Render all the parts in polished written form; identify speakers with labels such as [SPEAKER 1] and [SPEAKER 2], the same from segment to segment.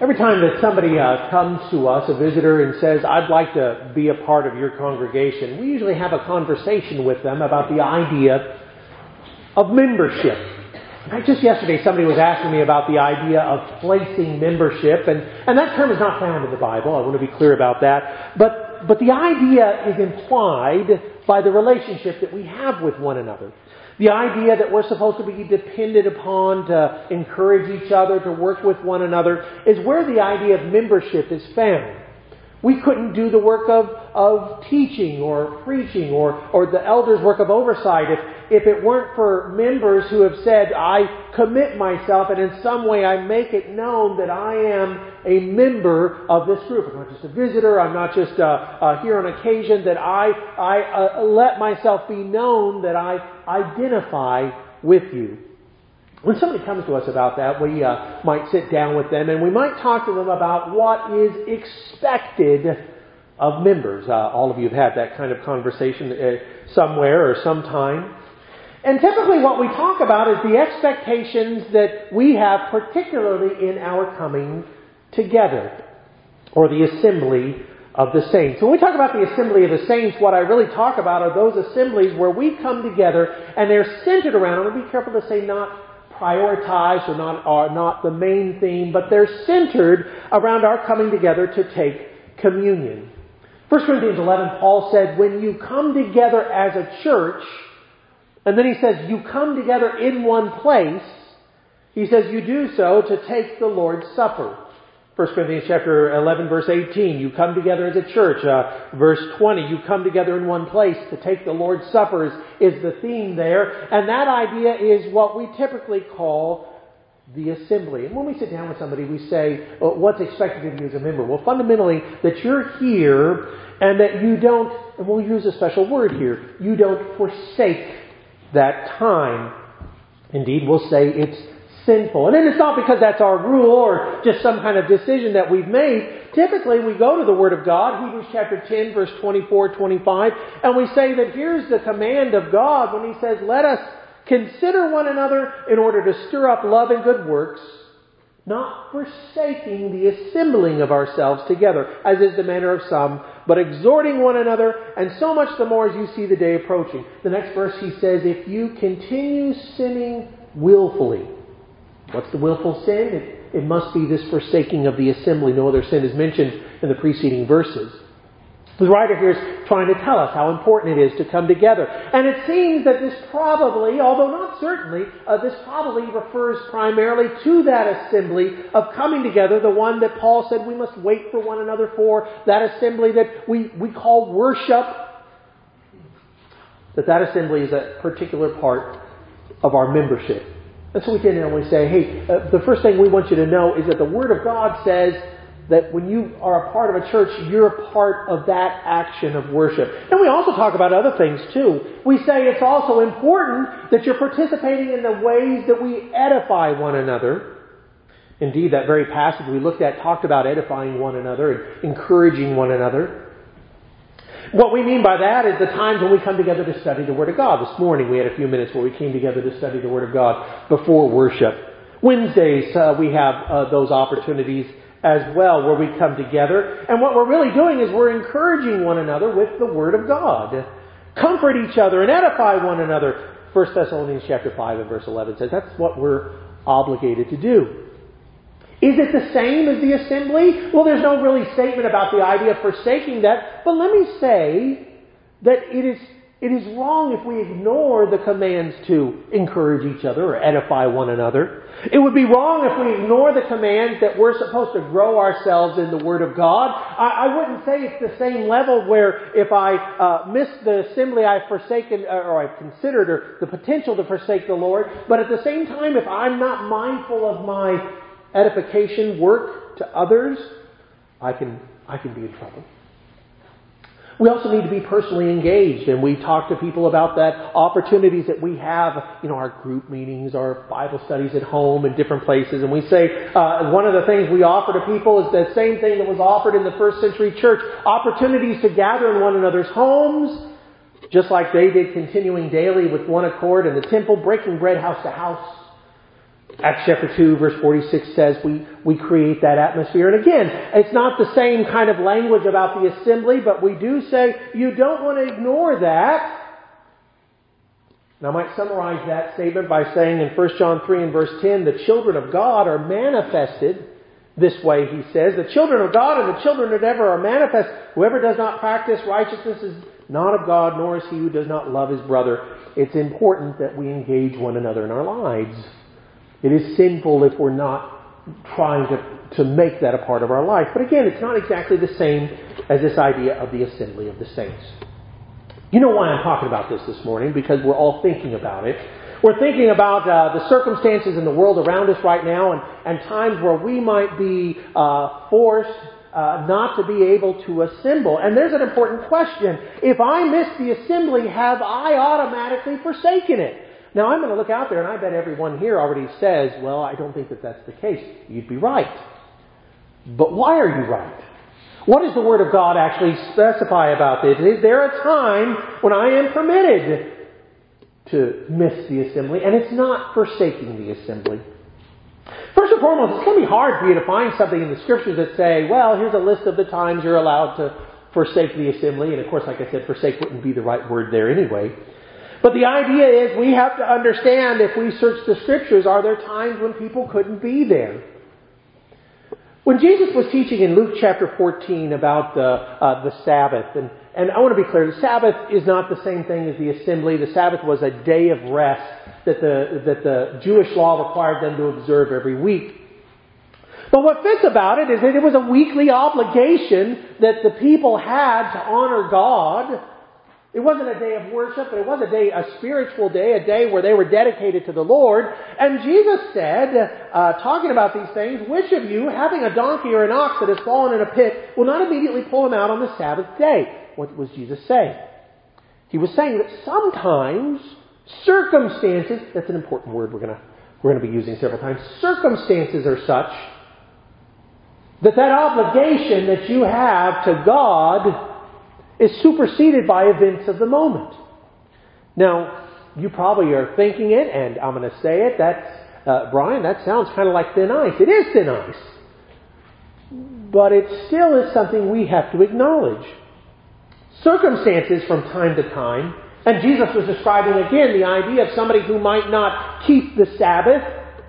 [SPEAKER 1] Every time that somebody comes to us, a visitor, and says, I'd like to be a part of your congregation, we usually have a conversation with them about the idea of membership. Just yesterday somebody was asking me about the idea of placing membership, and that term is not found in the Bible. I want to be clear about that. But the idea is implied by the relationship that we have with one another. The idea that we're supposed to be dependent upon to encourage each other, to work with one another, is where the idea of membership is found. We couldn't do the work of teaching or preaching or the elders' work of oversight if it weren't for members who have said, I commit myself and in some way I make it known that I am a member of this group. I'm not just a visitor. I'm not just here on occasion. That I let myself be known that I identify with you. When somebody comes to us about that, we might sit down with them and we might talk to them about what is expected of members. All of you have had that kind of conversation somewhere or sometime. And typically what we talk about is the expectations that we have, particularly in our coming together, or the assembly of the saints. When we talk about the assembly of the saints, what I really talk about are those assemblies where we come together and they're centered around, I want to be careful to say not prioritized or not the main theme, but they're centered around our coming together to take communion. 1 Corinthians 11, Paul said, when you come together as a church, and then he says, you come together in one place, he says you do so to take the Lord's Supper. 1 Corinthians chapter 11, verse 18, you come together as a church. Verse 20, you come together in one place to take the Lord's Supper is the theme there. And that idea is what we typically call the assembly. And when we sit down with somebody, we say, well, what's expected of you as a member? Well, fundamentally, that you're here and that you don't, and we'll use a special word here, you don't forsake that time. Indeed, we'll say it's sinful. And then it's not because that's our rule or just some kind of decision that we've made. Typically, we go to the Word of God, Hebrews chapter 10, verse 24, 25, and we say that here's the command of God when He says, let us consider one another in order to stir up love and good works, not forsaking the assembling of ourselves together, as is the manner of some, but exhorting one another, and so much the more as you see the day approaching. The next verse he says, if you continue sinning willfully. What's the willful sin? It must be this forsaking of the assembly. No other sin is mentioned in the preceding verses. The writer here is trying to tell us how important it is to come together. And it seems that this probably, although not certainly, this probably refers primarily to that assembly of coming together, the one that Paul said we must wait for one another for, that assembly that we call worship, that assembly is a particular part of our membership. And so we tend to always say, hey, the first thing we want you to know is that the Word of God says that when you are a part of a church, you're a part of that action of worship. And we also talk about other things too. We say it's also important that you're participating in the ways that we edify one another. Indeed, that very passage we looked at talked about edifying one another and encouraging one another. What we mean by that is the times when we come together to study the Word of God. This morning we had a few minutes where we came together to study the Word of God before worship. Wednesdays we have those opportunities as well, where we come together. And what we're really doing is we're encouraging one another with the Word of God. Comfort each other and edify one another. 1 Thessalonians chapter 5 and verse 11 says that's what we're obligated to do. Is it the same as the assembly? Well, there's no really statement about the idea of forsaking that. But let me say that it is wrong if we ignore the commands to encourage each other or edify one another. It would be wrong if we ignore the commands that we're supposed to grow ourselves in the Word of God. I wouldn't say it's the same level where if I miss the assembly I've forsaken or I've considered or the potential to forsake the Lord. But at the same time, if I'm not mindful of my edification work to others, I can be in trouble. We also need to be personally engaged, and we talk to people about that, opportunities that we have, our group meetings, our Bible studies at home and different places, and we say one of the things we offer to people is the same thing that was offered in the first century church, opportunities to gather in one another's homes, just like they did, continuing daily with one accord in the temple, breaking bread house to house. Acts chapter 2, verse 46 says we create that atmosphere. And again, it's not the same kind of language about the assembly, but we do say you don't want to ignore that. And I might summarize that statement by saying in 1 John 3 and verse 10, the children of God are manifested this way, he says. The children of God and the children of ever are manifest. Whoever does not practice righteousness is not of God, nor is he who does not love his brother. It's important that we engage one another in our lives. It is sinful if we're not trying to make that a part of our life. But again, it's not exactly the same as this idea of the assembly of the saints. You know why I'm talking about this morning? Because we're all thinking about it. We're thinking about the circumstances in the world around us right now and times where we might be forced not to be able to assemble. And there's an important question. If I miss the assembly, have I automatically forsaken it? Now, I'm going to look out there, and I bet everyone here already says, well, I don't think that that's the case. You'd be right. But why are you right? What does the Word of God actually specify about this? Is there a time when I am permitted to miss the assembly? And it's not forsaking the assembly. First and foremost, it's going to be hard for you to find something in the Scriptures that say, well, here's a list of the times you're allowed to forsake the assembly. And of course, like I said, forsake wouldn't be the right word there anyway. But the idea is we have to understand, if we search the Scriptures, are there times when people couldn't be there? When Jesus was teaching in Luke chapter 14 about the Sabbath, and I want to be clear, the Sabbath is not the same thing as the assembly. The Sabbath was a day of rest that the Jewish law required them to observe every week. But what fits about it is that it was a weekly obligation that the people had to honor God. It wasn't a day of worship, but it was a spiritual day, a day where they were dedicated to the Lord. And Jesus said, talking about these things, which of you, having a donkey or an ox that has fallen in a pit, will not immediately pull him out on the Sabbath day? What was Jesus saying? He was saying that sometimes circumstances, that's an important word we're going to be using several times, circumstances are such that obligation that you have to God is superseded by events of the moment. Now, you probably are thinking it, and I'm going to say it, that's, Brian, that sounds kind of like thin ice. It is thin ice. But it still is something we have to acknowledge. Circumstances from time to time, and Jesus was describing again the idea of somebody who might not keep the Sabbath,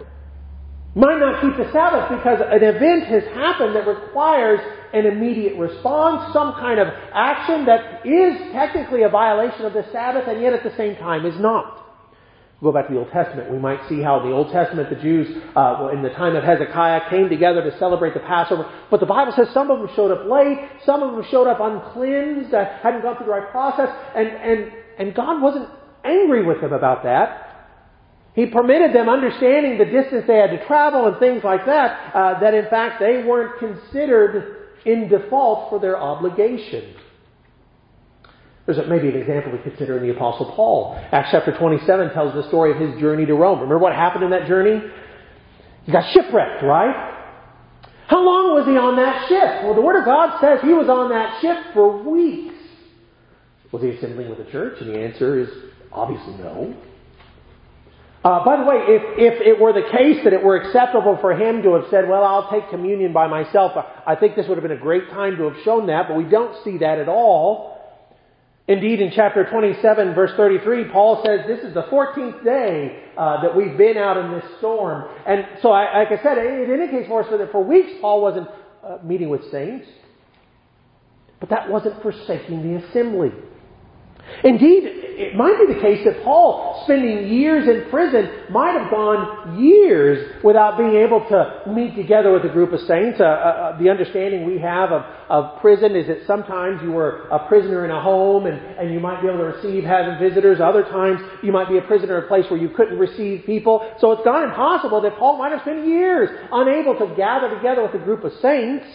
[SPEAKER 1] because an event has happened that requires an immediate response, some kind of action that is technically a violation of the Sabbath and yet at the same time is not. Go back to the Old Testament. We might see how in the Old Testament the Jews, in the time of Hezekiah, came together to celebrate the Passover. But the Bible says some of them showed up late, some of them showed up uncleansed, hadn't gone through the right process, and God wasn't angry with them about that. He permitted them, understanding the distance they had to travel and things like that, that in fact they weren't considered in default for their obligation. There's maybe an example to consider in the Apostle Paul. Acts chapter 27 tells the story of his journey to Rome. Remember what happened in that journey? He got shipwrecked, right? How long was he on that ship? Well, the Word of God says he was on that ship for weeks. Was he assembling with the church? And the answer is obviously no. By the way, if it were the case that it were acceptable for him to have said, well, I'll take communion by myself, I think this would have been a great time to have shown that, but we don't see that at all. Indeed, in chapter 27, verse 33, Paul says this is the 14th day that we've been out in this storm. And so, like I said, it indicates for us that for weeks Paul wasn't meeting with saints. But that wasn't forsaking the assembly. Indeed, it might be the case that Paul, spending years in prison, might have gone years without being able to meet together with a group of saints. The understanding we have of prison is that sometimes you were a prisoner in a home and you might be able to receive having visitors. Other times you might be a prisoner in a place where you couldn't receive people. So it's not impossible that Paul might have spent years unable to gather together with a group of saints.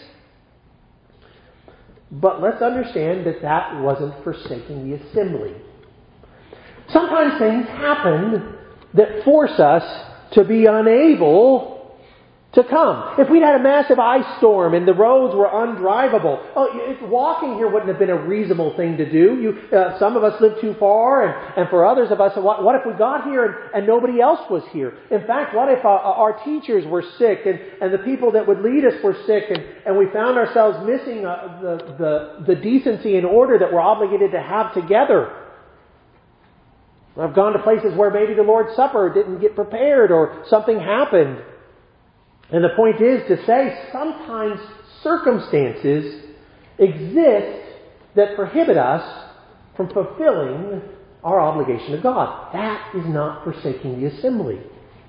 [SPEAKER 1] But let's understand that wasn't forsaking the assembly. Sometimes things happen that force us to be unable to come. If we'd had a massive ice storm and the roads were undrivable, walking here wouldn't have been a reasonable thing to do. Some of us live too far, and for others of us, what if we got here and nobody else was here? In fact, what if our teachers were sick and the people that would lead us were sick, and we found ourselves missing the decency and order that we're obligated to have together? I've gone to places where maybe the Lord's Supper didn't get prepared or something happened. And the point is to say sometimes circumstances exist that prohibit us from fulfilling our obligation to God. That is not forsaking the assembly.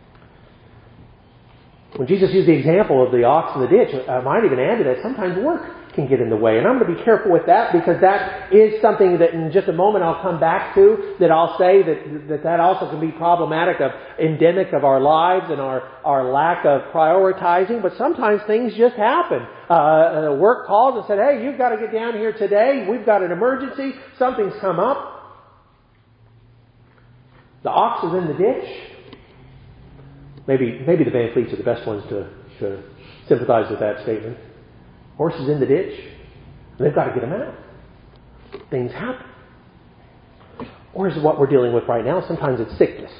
[SPEAKER 1] When Jesus used the example of the ox in the ditch, I might even add to that, sometimes work can get in the way. And I'm going to be careful with that because that is something that in just a moment I'll come back to, that I'll say that also can be problematic, endemic of our lives and our lack of prioritizing. But sometimes things just happen. Work calls and said, hey, you've got to get down here today. We've got an emergency. Something's come up. The ox is in the ditch. Maybe the Van Fleets are the best ones to sympathize with that statement. Horse is in the ditch. And they've got to get him out. Things happen. Or is it what we're dealing with right now? Sometimes it's sickness.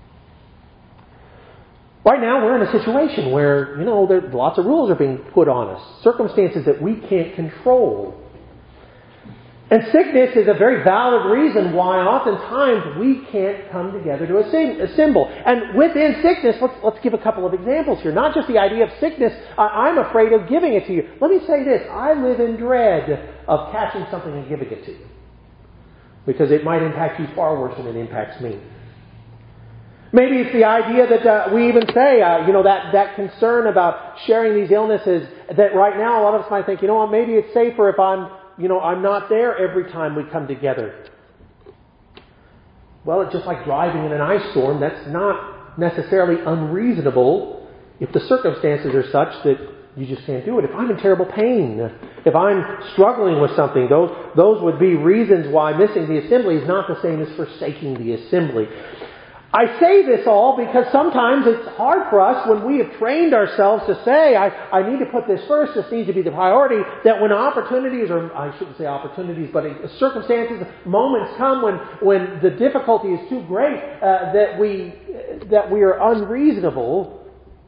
[SPEAKER 1] Right now we're in a situation where, lots of rules are being put on us. Circumstances that we can't control. And sickness is a very valid reason why oftentimes we can't come together to assemble. And within sickness, let's give a couple of examples here. Not just the idea of sickness, I'm afraid of giving it to you. Let me say this, I live in dread of catching something and giving it to you. Because it might impact you far worse than it impacts me. Maybe it's the idea that we even say, that concern about sharing these illnesses, that right now a lot of us might think, maybe it's safer if I'm not there every time we come together. Well, it's just like driving in an ice storm. That's not necessarily unreasonable if the circumstances are such that you just can't do it. If I'm in terrible pain, if I'm struggling with something, those would be reasons why missing the assembly is not the same as forsaking the assembly. I say this all because sometimes it's hard for us when we have trained ourselves to say, I need to put this first, this needs to be the priority, that when opportunities, or I shouldn't say opportunities, but circumstances, moments come when the difficulty is too great, that we are unreasonable.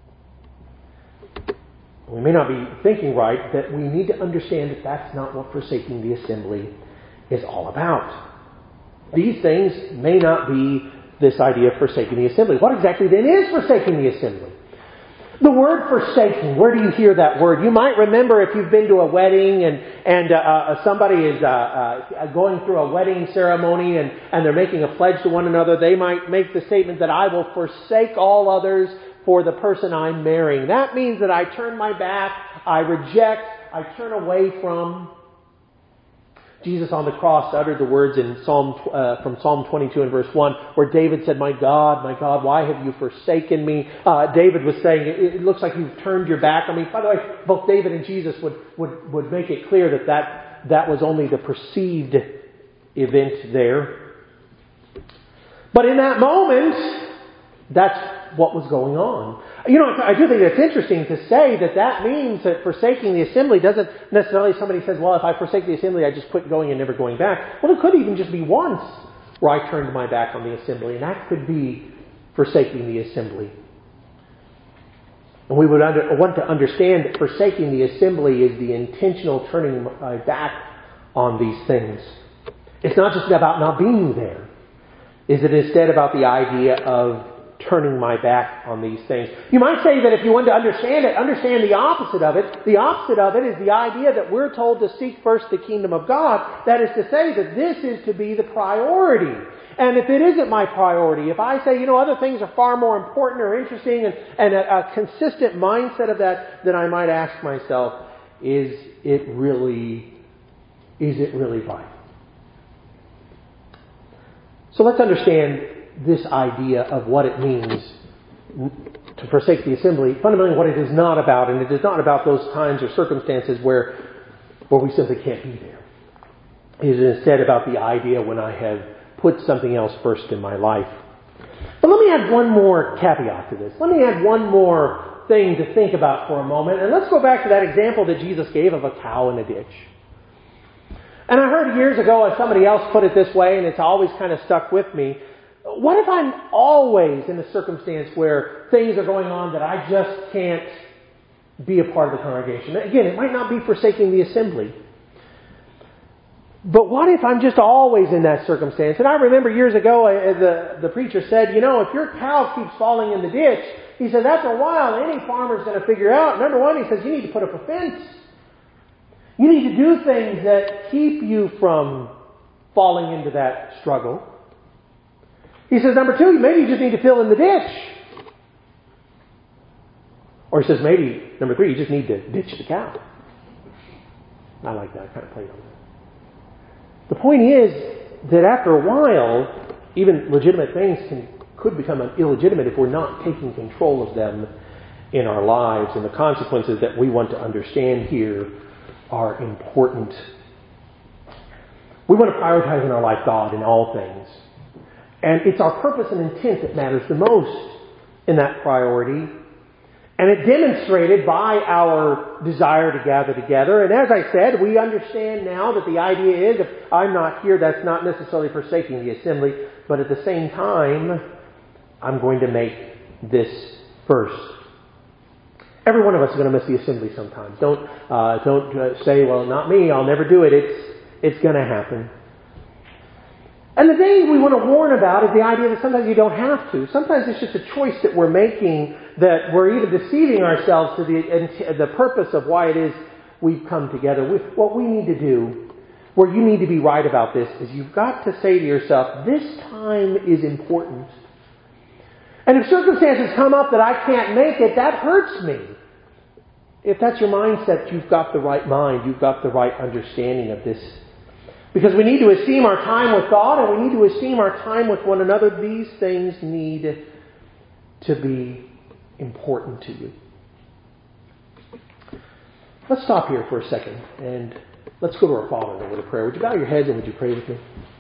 [SPEAKER 1] We may not be thinking right, that we need to understand that that's not what forsaking the assembly is all about. These things may not be this idea of forsaking the assembly. What exactly then is forsaking the assembly? The word forsaking, where do you hear that word? You might remember if you've been to a wedding and somebody is going through a wedding ceremony and they're making a pledge to one another, they might make the statement that I will forsake all others for the person I'm marrying. That means that I turn my back, I reject, I turn away from. Jesus on the cross uttered the words in from Psalm 22 and verse 1, where David said, my God, why have you forsaken me? David was saying, it looks like you've turned your back on me. By the way, both David and Jesus would make it clear that was only the perceived event there. But in that moment, that's what was going on. I do think it's interesting to say that means that forsaking the assembly doesn't necessarily, somebody says, well, if I forsake the assembly, I just quit going and never going back. Well, it could even just be once where I turned my back on the assembly, and that could be forsaking the assembly. And we would want to understand that forsaking the assembly is the intentional turning my back on these things. It's not just about not being there. Is it instead about the idea of turning my back on these things? You might say that if you want to understand it, understand the opposite of it. The opposite of it is the idea that we're told to seek first the kingdom of God. That is to say that this is to be the priority. And if it isn't my priority, if I say, other things are far more important or interesting and a consistent mindset of that, then I might ask myself, is it really vital? So let's understand this idea of what it means to forsake the assembly, fundamentally what it is not about, and it is not about those times or circumstances where we simply can't be there. It is instead about the idea when I have put something else first in my life. But let me add one more caveat to this. Let me add one more thing to think about for a moment. And let's go back to that example that Jesus gave of a cow in a ditch. And I heard years ago somebody else put it this way, and it's always kind of stuck with me. What if I'm always in a circumstance where things are going on that I just can't be a part of the congregation? Again, it might not be forsaking the assembly. But what if I'm just always in that circumstance? And I remember years ago, the preacher said, if your cow keeps falling in the ditch, he says, after a while, any farmer's going to figure out, number one, he says, you need to put up a fence. You need to do things that keep you from falling into that struggle. He says, number two, maybe you just need to fill in the ditch. Or he says, maybe, number three, you just need to ditch the cow. I like that. I kind of played on that. The point is that after a while, even legitimate things could become illegitimate if we're not taking control of them in our lives. And the consequences that we want to understand here are important. We want to prioritize in our life God in all things. And it's our purpose and intent that matters the most in that priority. And it's demonstrated by our desire to gather together. And as I said, we understand now that the idea is, if I'm not here, that's not necessarily forsaking the assembly. But at the same time, I'm going to make this first. Every one of us is going to miss the assembly sometimes. Don't say, well, not me, I'll never do it. It's going to happen. And the thing we want to warn about is the idea that sometimes you don't have to. Sometimes it's just a choice that we're making, that we're even deceiving ourselves to the purpose of why it is we've come together. What we need to do, where you need to be right about this, is you've got to say to yourself, this time is important. And if circumstances come up that I can't make it, that hurts me. If that's your mindset, you've got the right mind. You've got the right understanding of this. Because we need to esteem our time with God and we need to esteem our time with one another. These things need to be important to you. Let's stop here for a second and let's go to our Father in a word of prayer. Would you bow your heads and would you pray with me?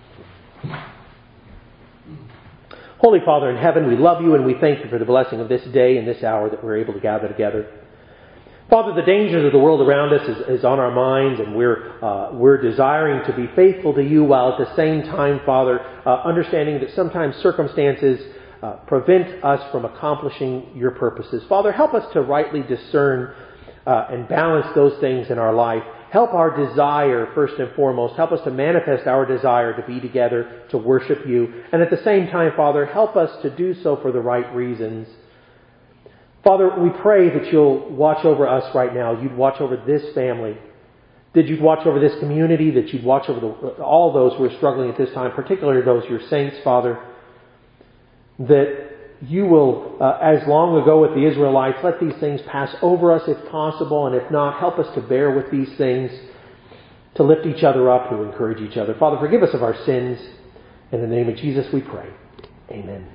[SPEAKER 1] Holy Father in heaven, we love you and we thank you for the blessing of this day and this hour that we're able to gather together. Father, the dangers of the world around us is on our minds, and we're desiring to be faithful to you, while at the same time, Father, understanding that sometimes circumstances prevent us from accomplishing your purposes. Father, help us to rightly discern and balance those things in our life. Help our desire, first and foremost. Help us to manifest our desire to be together, to worship you. And at the same time, Father, help us to do so for the right reasons. Father, we pray that you'll watch over us right now. You'd watch over this family. That you'd watch over this community. That you'd watch over all those who are struggling at this time, particularly those your saints, Father. That you will, as long ago with the Israelites, let these things pass over us if possible. And if not, help us to bear with these things, to lift each other up, to encourage each other. Father, forgive us of our sins. In the name of Jesus we pray. Amen.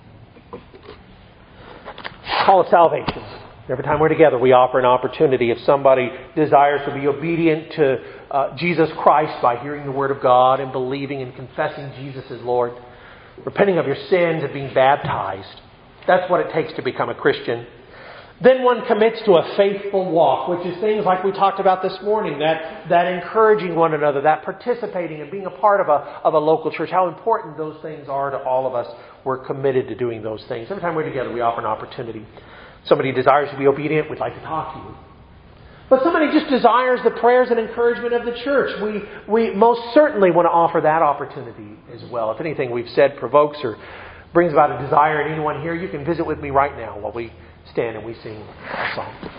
[SPEAKER 1] Call of salvation. Every time we're together, we offer an opportunity. If somebody desires to be obedient to Jesus Christ by hearing the Word of God and believing and confessing Jesus as Lord, repenting of your sins and being baptized, that's what it takes to become a Christian. Then one commits to a faithful walk, which is things like we talked about this morning, that encouraging one another, that participating and being a part of a local church, how important those things are to all of us. We're committed to doing those things. Every time we're together, we offer an opportunity. Somebody desires to be obedient, we'd like to talk to you. But somebody just desires the prayers and encouragement of the church. We most certainly want to offer that opportunity as well. If anything we've said provokes or brings about a desire in anyone here, you can visit with me right now while we stand and we sing a song.